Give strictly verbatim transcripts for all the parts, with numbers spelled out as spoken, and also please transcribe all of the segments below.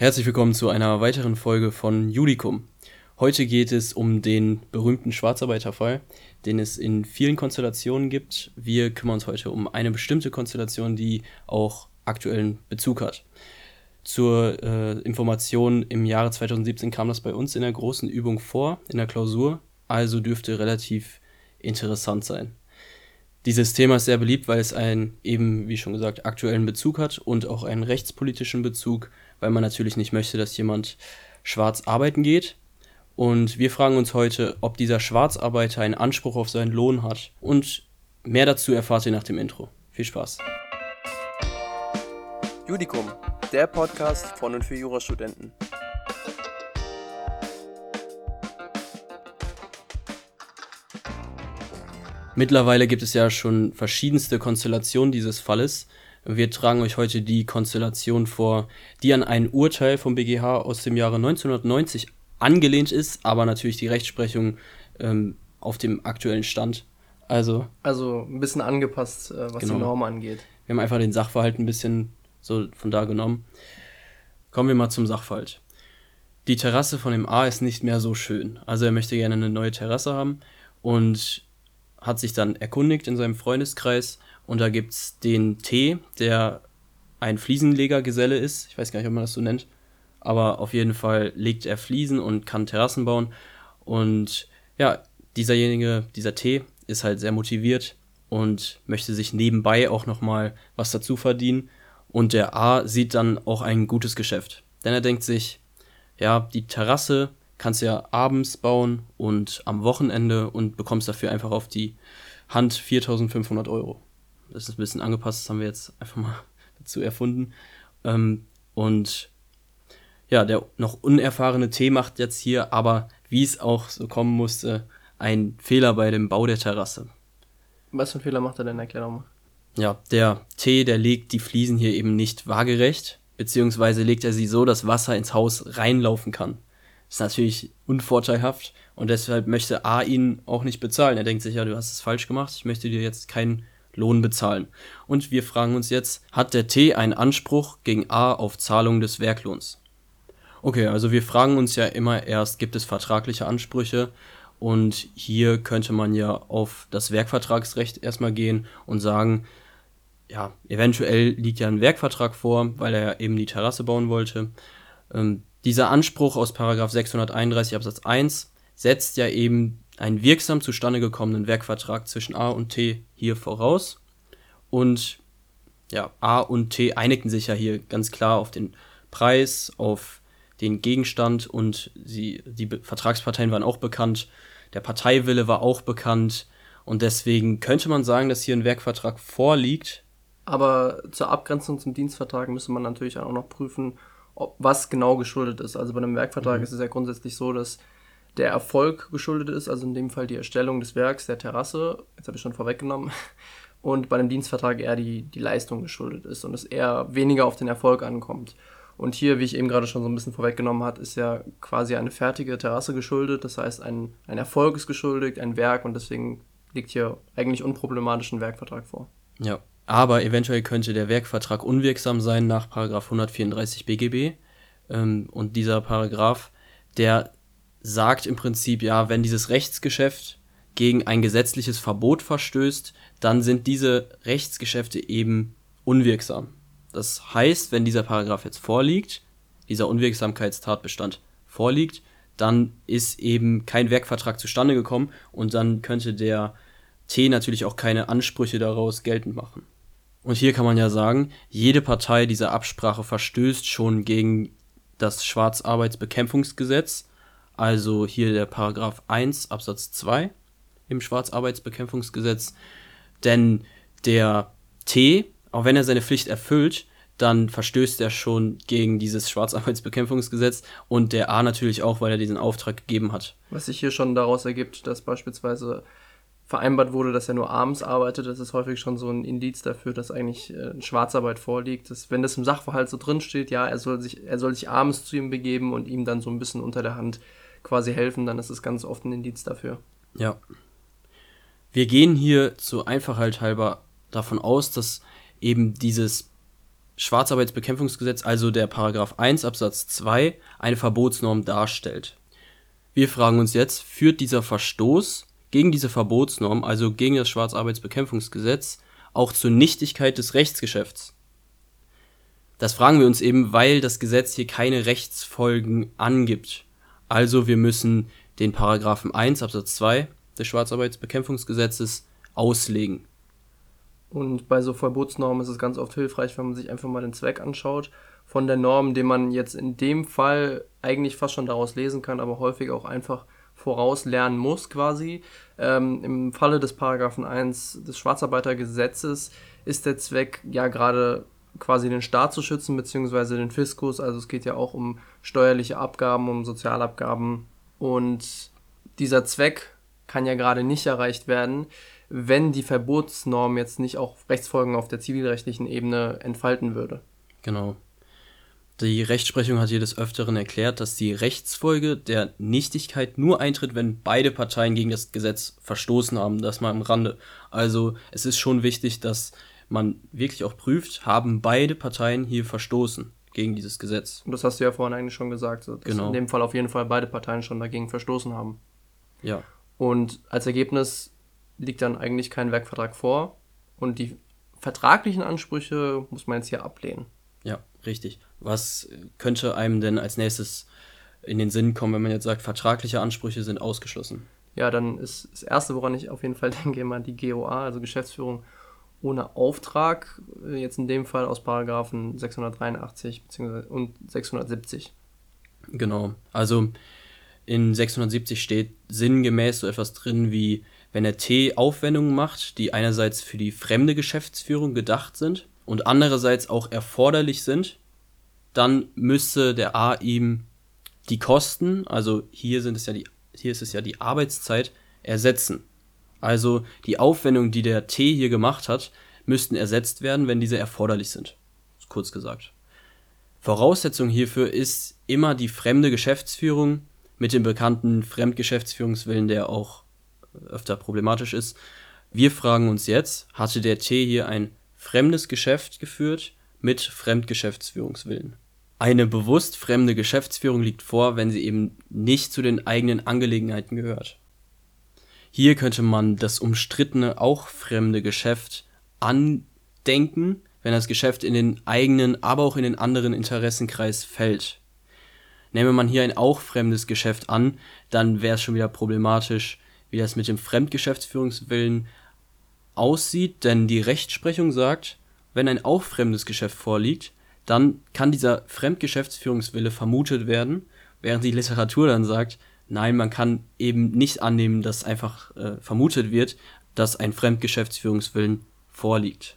Herzlich willkommen zu einer weiteren Folge von Judikum. Heute geht es um den berühmten Schwarzarbeiterfall, den es in vielen Konstellationen gibt. Wir kümmern uns heute um eine bestimmte Konstellation, die auch aktuellen Bezug hat. Zur äh, Information, im Jahre zweitausendsiebzehn kam das bei uns in der großen Übung vor, in der Klausur, also dürfte relativ interessant sein. Dieses Thema ist sehr beliebt, weil es einen, eben wie schon gesagt, aktuellen Bezug hat und auch einen rechtspolitischen Bezug, weil man natürlich nicht möchte, dass jemand schwarz arbeiten geht. Und wir fragen uns heute, ob dieser Schwarzarbeiter einen Anspruch auf seinen Lohn hat. Und mehr dazu erfahrt ihr nach dem Intro. Viel Spaß. Judikum, der Podcast von und für Jurastudenten. Mittlerweile gibt es ja schon verschiedenste Konstellationen dieses Falles. Wir tragen euch heute die Konstellation vor, die an ein Urteil vom B G H aus dem Jahre neunzehnhundertneunzig angelehnt ist, aber natürlich die Rechtsprechung ähm, auf dem aktuellen Stand. Also, Also ein bisschen angepasst, äh, was Genau. die Norm angeht. wir haben einfach den Sachverhalt ein bisschen so von da genommen. Kommen wir mal zum Sachverhalt. Die Terrasse von dem A ist nicht mehr so schön. Also er möchte gerne eine neue Terrasse haben und hat sich dann erkundigt in seinem Freundeskreis. Und da gibt es den T, der ein Fliesenlegergeselle ist. Ich weiß gar nicht, ob man das so nennt. Aber auf jeden Fall legt er Fliesen und kann Terrassen bauen. Und ja, dieserjenige, dieser T, ist halt sehr motiviert und möchte sich nebenbei auch nochmal was dazu verdienen. Und der A sieht dann auch ein gutes Geschäft. Denn er denkt sich, ja, die Terrasse kannst du ja abends bauen und am Wochenende und bekommst dafür einfach auf die Hand viertausendfünfhundert Euro. Das ist ein bisschen angepasst, das haben wir jetzt einfach mal dazu erfunden. Ähm, und ja, der noch unerfahrene T macht jetzt hier, aber wie es auch so kommen musste, einen Fehler bei dem Bau der Terrasse. Was für einen Fehler macht er denn? Erklär doch mal. Ja, der T, der legt die Fliesen hier eben nicht waagerecht, beziehungsweise legt er sie so, dass Wasser ins Haus reinlaufen kann. Das ist natürlich unvorteilhaft und deshalb möchte A ihn auch nicht bezahlen. Er denkt sich, ja, du hast es falsch gemacht, ich möchte dir jetzt keinen Lohn bezahlen. Und wir fragen uns jetzt, hat der T einen Anspruch gegen A auf Zahlung des Werklohns? Okay, also wir fragen uns ja immer erst, gibt es vertragliche Ansprüche? Und hier könnte man ja auf das Werkvertragsrecht erstmal gehen und sagen, ja, eventuell liegt ja ein Werkvertrag vor, weil er ja eben die Terrasse bauen wollte. Ähm, dieser Anspruch aus Paragraph sechshunderteinunddreißig Absatz eins setzt ja eben einen wirksam zustande gekommenen Werkvertrag zwischen A und T hier voraus. Und ja, A und T einigten sich ja hier ganz klar auf den Preis, auf den Gegenstand und sie, die Be- Vertragsparteien waren auch bekannt. Der Parteiwille war auch bekannt. Und deswegen könnte man sagen, dass hier ein Werkvertrag vorliegt. Aber zur Abgrenzung zum Dienstvertrag müsste man natürlich auch noch prüfen, ob was genau geschuldet ist. Also bei einem Werkvertrag Mhm. ist es ja grundsätzlich so, dass der Erfolg geschuldet ist, also in dem Fall die Erstellung des Werks, der Terrasse, jetzt habe ich schon vorweggenommen, und bei einem Dienstvertrag eher die, die Leistung geschuldet ist und es eher weniger auf den Erfolg ankommt. Und hier, wie ich eben gerade schon so ein bisschen vorweggenommen habe, ist ja quasi eine fertige Terrasse geschuldet, das heißt ein, ein Erfolg ist geschuldet, ein Werk, und deswegen liegt hier eigentlich unproblematisch ein Werkvertrag vor. Ja, aber eventuell könnte der Werkvertrag unwirksam sein nach Paragraph hundertvierunddreißig B G B. Ähm, und dieser Paragraph, der sagt im Prinzip, ja, wenn dieses Rechtsgeschäft gegen ein gesetzliches Verbot verstößt, dann sind diese Rechtsgeschäfte eben unwirksam. Das heißt, wenn dieser Paragraph jetzt vorliegt, dieser Unwirksamkeitstatbestand vorliegt, dann ist eben kein Werkvertrag zustande gekommen und dann könnte der T natürlich auch keine Ansprüche daraus geltend machen. Und hier kann man ja sagen, jede Partei dieser Absprache verstößt schon gegen das Schwarzarbeitsbekämpfungsgesetz, also hier der Paragraph eins Absatz zwei im Schwarzarbeitsbekämpfungsgesetz, denn der T, auch wenn er seine Pflicht erfüllt, dann verstößt er schon gegen dieses Schwarzarbeitsbekämpfungsgesetz und der A natürlich auch, weil er diesen Auftrag gegeben hat. Was sich hier schon daraus ergibt, dass beispielsweise vereinbart wurde, dass er nur abends arbeitet, das ist häufig schon so ein Indiz dafür, dass eigentlich äh, Schwarzarbeit vorliegt. Dass, wenn das im Sachverhalt so drin steht, ja, er soll sich, er soll sich abends zu ihm begeben und ihm dann so ein bisschen unter der Hand quasi helfen, dann ist es ganz oft ein Indiz dafür. Ja. Wir gehen hier zur Einfachheit halber davon aus, dass eben dieses Schwarzarbeitsbekämpfungsgesetz, also der Paragraph eins Absatz zwei, eine Verbotsnorm darstellt. Wir fragen uns jetzt, führt dieser Verstoß gegen diese Verbotsnorm, also gegen das Schwarzarbeitsbekämpfungsgesetz, auch zur Nichtigkeit des Rechtsgeschäfts? Das fragen wir uns eben, weil das Gesetz hier keine Rechtsfolgen angibt. Also wir müssen den Paragraphen eins Absatz zwei des Schwarzarbeitsbekämpfungsgesetzes auslegen. Und bei so Verbotsnormen ist es ganz oft hilfreich, wenn man sich einfach mal den Zweck anschaut von der Norm, den man jetzt in dem Fall eigentlich fast schon daraus lesen kann, aber häufig auch einfach vorauslernen muss quasi. Ähm, Im Falle des Paragraphen eins des Schwarzarbeitergesetzes ist der Zweck ja gerade quasi den Staat zu schützen, beziehungsweise den Fiskus. Also es geht ja auch um steuerliche Abgaben, um Sozialabgaben. Und dieser Zweck kann ja gerade nicht erreicht werden, wenn die Verbotsnorm jetzt nicht auch Rechtsfolgen auf der zivilrechtlichen Ebene entfalten würde. Genau. Die Rechtsprechung hat hier des Öfteren erklärt, dass die Rechtsfolge der Nichtigkeit nur eintritt, wenn beide Parteien gegen das Gesetz verstoßen haben. Das mal am Rande. Also es ist schon wichtig, dass man wirklich auch prüft, haben beide Parteien hier verstoßen gegen dieses Gesetz. Und das hast du ja vorhin eigentlich schon gesagt, dass Genau. in dem Fall auf jeden Fall beide Parteien schon dagegen verstoßen haben. Ja. Und als Ergebnis liegt dann eigentlich kein Werkvertrag vor und die vertraglichen Ansprüche muss man jetzt hier ablehnen. Ja, richtig. Was könnte einem denn als nächstes in den Sinn kommen, wenn man jetzt sagt, vertragliche Ansprüche sind ausgeschlossen? Ja, dann ist das Erste, woran ich auf jeden Fall denke, immer die G O A, also Geschäftsführung ohne Auftrag, jetzt in dem Fall aus Paragraphen sechshundertdreiundachtzig beziehungsweise und sechshundertsiebzig. Genau, also in sechshundertsiebzig steht sinngemäß so etwas drin wie, wenn der T Aufwendungen macht, die einerseits für die fremde Geschäftsführung gedacht sind und andererseits auch erforderlich sind, dann müsste der A ihm die Kosten, also hier sind es ja die, hier ist es ja die Arbeitszeit, ersetzen. Also die Aufwendungen, die der T hier gemacht hat, müssten ersetzt werden, wenn diese erforderlich sind. Kurz gesagt. Voraussetzung hierfür ist immer die fremde Geschäftsführung mit dem bekannten Fremdgeschäftsführungswillen, der auch öfter problematisch ist. Wir fragen uns jetzt, hatte der T hier ein fremdes Geschäft geführt mit Fremdgeschäftsführungswillen? Eine bewusst fremde Geschäftsführung liegt vor, wenn sie eben nicht zu den eigenen Angelegenheiten gehört. Hier könnte man das umstrittene, auch fremde Geschäft andenken, wenn das Geschäft in den eigenen, aber auch in den anderen Interessenkreis fällt. Nehme man hier ein auch fremdes Geschäft an, dann wäre es schon wieder problematisch, wie das mit dem Fremdgeschäftsführungswillen aussieht, denn die Rechtsprechung sagt, wenn ein auch fremdes Geschäft vorliegt, dann kann dieser Fremdgeschäftsführungswille vermutet werden, während die Literatur dann sagt, nein, man kann eben nicht annehmen, dass einfach äh, vermutet wird, dass ein Fremdgeschäftsführungswillen vorliegt.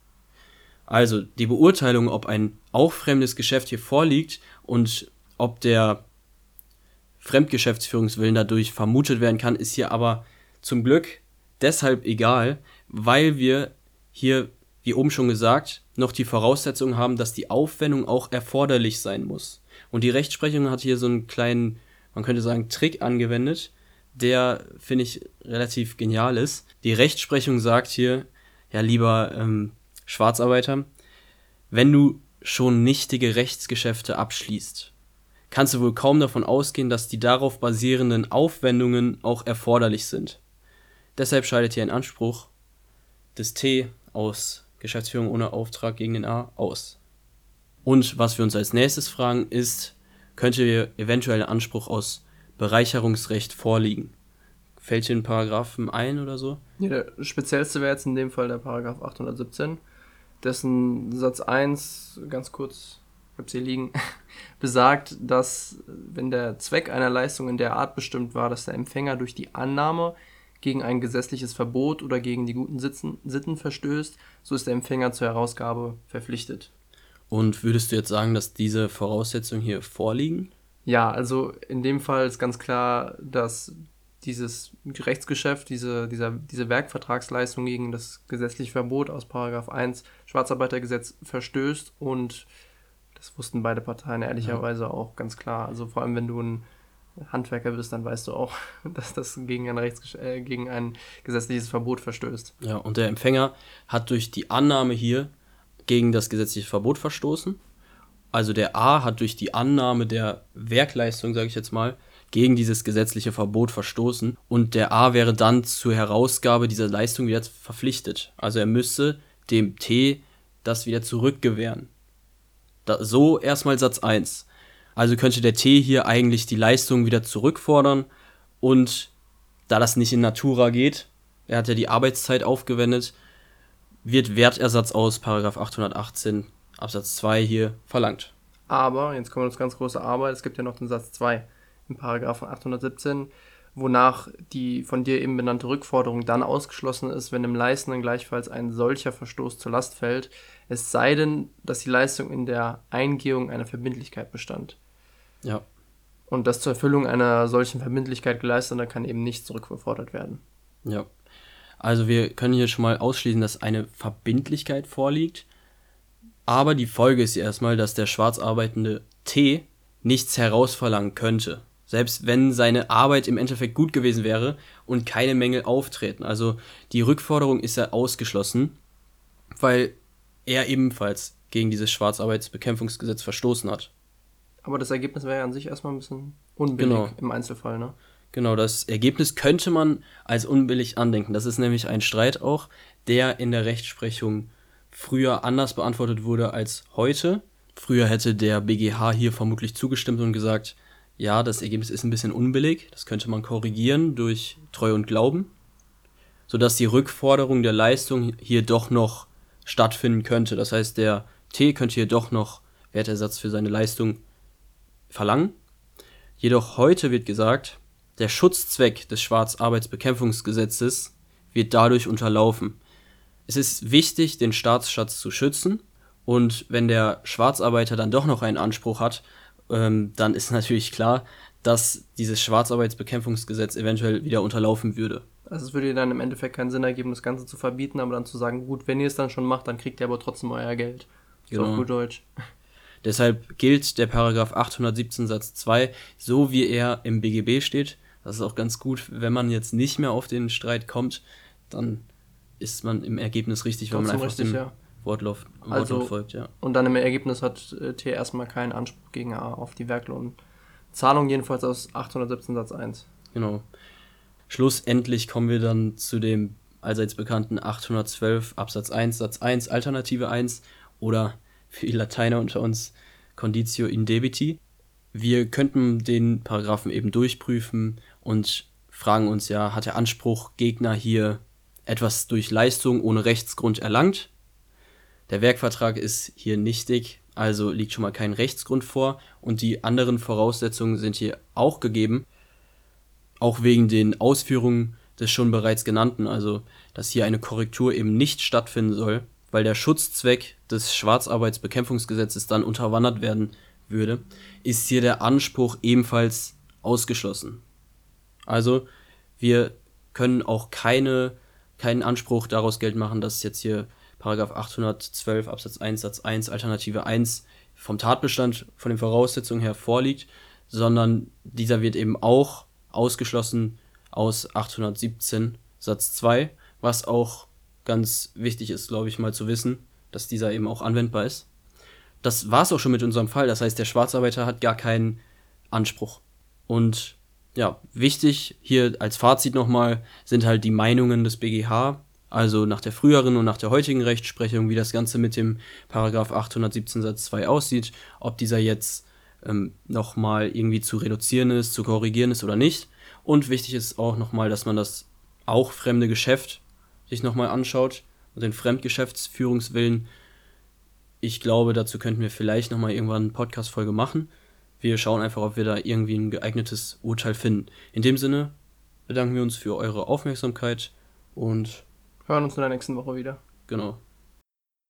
Also die Beurteilung, ob ein auch fremdes Geschäft hier vorliegt und ob der Fremdgeschäftsführungswillen dadurch vermutet werden kann, ist hier aber zum Glück deshalb egal, weil wir hier, wie oben schon gesagt, noch die Voraussetzung haben, dass die Aufwendung auch erforderlich sein muss. Und die Rechtsprechung hat hier so einen kleinen, man könnte sagen, Trick angewendet, der, finde ich, relativ genial ist. Die Rechtsprechung sagt hier, ja, lieber ähm, Schwarzarbeiter, wenn du schon nichtige Rechtsgeschäfte abschließt, kannst du wohl kaum davon ausgehen, dass die darauf basierenden Aufwendungen auch erforderlich sind. Deshalb scheidet hier ein Anspruch des T aus Geschäftsführung ohne Auftrag gegen den A aus. Und was wir uns als nächstes fragen ist, könnte hier eventuell ein Anspruch aus Bereicherungsrecht vorliegen? Fällt hier ein Paragraphen ein oder so? Ja, der speziellste wäre jetzt in dem Fall der Paragraph achthundertsiebzehn, dessen Satz eins, ganz kurz, ich habe es hier liegen, besagt, dass wenn der Zweck einer Leistung in der Art bestimmt war, dass der Empfänger durch die Annahme gegen ein gesetzliches Verbot oder gegen die guten Sitzen, Sitten verstößt, so ist der Empfänger zur Herausgabe verpflichtet. Und würdest du jetzt sagen, dass diese Voraussetzungen hier vorliegen? Ja, also in dem Fall ist ganz klar, dass dieses Rechtsgeschäft, diese, dieser, diese Werkvertragsleistung gegen das gesetzliche Verbot aus Paragraph eins Schwarzarbeitergesetz verstößt und das wussten beide Parteien ehrlicherweise ja auch ganz klar. Also vor allem, wenn du ein Handwerker bist, dann weißt du auch, dass das gegen ein, Rechtsgesch- äh, gegen ein gesetzliches Verbot verstößt. Ja, und der Empfänger hat durch die Annahme hier gegen das gesetzliche Verbot verstoßen. Also der A hat durch die Annahme der Werkleistung, sage ich jetzt mal, gegen dieses gesetzliche Verbot verstoßen und der A wäre dann zur Herausgabe dieser Leistung wieder verpflichtet. Also er müsste dem T das wieder zurückgewähren. Da, so erstmal Satz eins. Also könnte der T hier eigentlich die Leistung wieder zurückfordern und da das nicht in Natura geht, er hat ja die Arbeitszeit aufgewendet, wird Wertersatz aus Paragraph achthundertachtzehn Absatz zwei hier verlangt. Aber, jetzt kommt das ganz große Aber, es gibt ja noch den Satz zwei im Paragraphen achthundertsiebzehn, wonach die von dir eben benannte Rückforderung dann ausgeschlossen ist, wenn dem Leistenden gleichfalls ein solcher Verstoß zur Last fällt, es sei denn, dass die Leistung in der Eingehung einer Verbindlichkeit bestand. Ja. Und das zur Erfüllung einer solchen Verbindlichkeit geleistete kann eben nicht zurückgefordert werden. Ja. Also wir können hier schon mal ausschließen, dass eine Verbindlichkeit vorliegt, aber die Folge ist ja erstmal, dass der schwarz arbeitende T nichts herausverlangen könnte. Selbst wenn seine Arbeit im Endeffekt gut gewesen wäre und keine Mängel auftreten. Also die Rückforderung ist ja ausgeschlossen, weil er ebenfalls gegen dieses Schwarzarbeitsbekämpfungsgesetz verstoßen hat. Aber das Ergebnis wäre ja an sich erstmal ein bisschen unbillig Genau. im Einzelfall, ne? Genau, das Ergebnis könnte man als unbillig andenken. Das ist nämlich ein Streit auch, der in der Rechtsprechung früher anders beantwortet wurde als heute. Früher hätte der B G H hier vermutlich zugestimmt und gesagt, ja, das Ergebnis ist ein bisschen unbillig, das könnte man korrigieren durch Treu und Glauben, sodass die Rückforderung der Leistung hier doch noch stattfinden könnte. Das heißt, der T könnte hier doch noch Wertersatz für seine Leistung verlangen. Jedoch heute wird gesagt, der Schutzzweck des Schwarzarbeitsbekämpfungsgesetzes wird dadurch unterlaufen. Es ist wichtig, den Staatsschatz zu schützen und wenn der Schwarzarbeiter dann doch noch einen Anspruch hat, ähm, dann ist natürlich klar, dass dieses Schwarzarbeitsbekämpfungsgesetz eventuell wieder unterlaufen würde. Also es würde dann im Endeffekt keinen Sinn ergeben, das Ganze zu verbieten, aber dann zu sagen, gut, wenn ihr es dann schon macht, dann kriegt ihr aber trotzdem euer Geld. Genau. So auf gut Deutsch. Deshalb gilt der Paragraph achthundertsiebzehn Satz zwei, so wie er im B G B steht. Das ist auch ganz gut, wenn man jetzt nicht mehr auf den Streit kommt, dann ist man im Ergebnis richtig, wenn man einfach richtig, dem ja. Wortlaut, Wortlaut Also, folgt. Ja. Und dann im Ergebnis hat äh, T erstmal keinen Anspruch gegen A auf die Werklohnzahlung, jedenfalls aus achthundertsiebzehn Satz eins. Genau. Schlussendlich kommen wir dann zu dem allseits bekannten achthundertzwölf Absatz eins Satz eins Alternative eins oder für die Lateiner unter uns Conditio in debiti. Wir könnten den Paragraphen eben durchprüfen und fragen uns ja, hat der Anspruchgegner hier etwas durch Leistung ohne Rechtsgrund erlangt? Der Werkvertrag ist hier nichtig, also liegt schon mal kein Rechtsgrund vor und die anderen Voraussetzungen sind hier auch gegeben, auch wegen den Ausführungen des schon bereits genannten, also dass hier eine Korrektur eben nicht stattfinden soll, weil der Schutzzweck des Schwarzarbeitsbekämpfungsgesetzes dann unterwandert werden würde, ist hier der Anspruch ebenfalls ausgeschlossen. Also wir können auch keine, keinen Anspruch daraus geltend machen, dass jetzt hier Paragraph achthundertzwölf Absatz eins Satz eins Alternative eins vom Tatbestand von den Voraussetzungen her vorliegt, sondern dieser wird eben auch ausgeschlossen aus achthundertsiebzehn Satz zwei, was auch ganz wichtig ist, glaube ich, mal zu wissen, dass dieser eben auch anwendbar ist. Das war es auch schon mit unserem Fall, das heißt, der Schwarzarbeiter hat gar keinen Anspruch. Und ja, wichtig hier als Fazit nochmal sind halt die Meinungen des B G H, also nach der früheren und nach der heutigen Rechtsprechung, wie das Ganze mit dem Paragraph achthundertsiebzehn Satz zwei aussieht, ob dieser jetzt ähm, nochmal irgendwie zu reduzieren ist, zu korrigieren ist oder nicht. Und wichtig ist auch nochmal, dass man das auch fremde Geschäft sich nochmal anschaut und den Fremdgeschäftsführungswillen. Ich glaube, dazu könnten wir vielleicht nochmal irgendwann eine Podcast-Folge machen. Wir schauen einfach, ob wir da irgendwie ein geeignetes Urteil finden. In dem Sinne bedanken wir uns für eure Aufmerksamkeit und hören uns in der nächsten Woche wieder. Genau.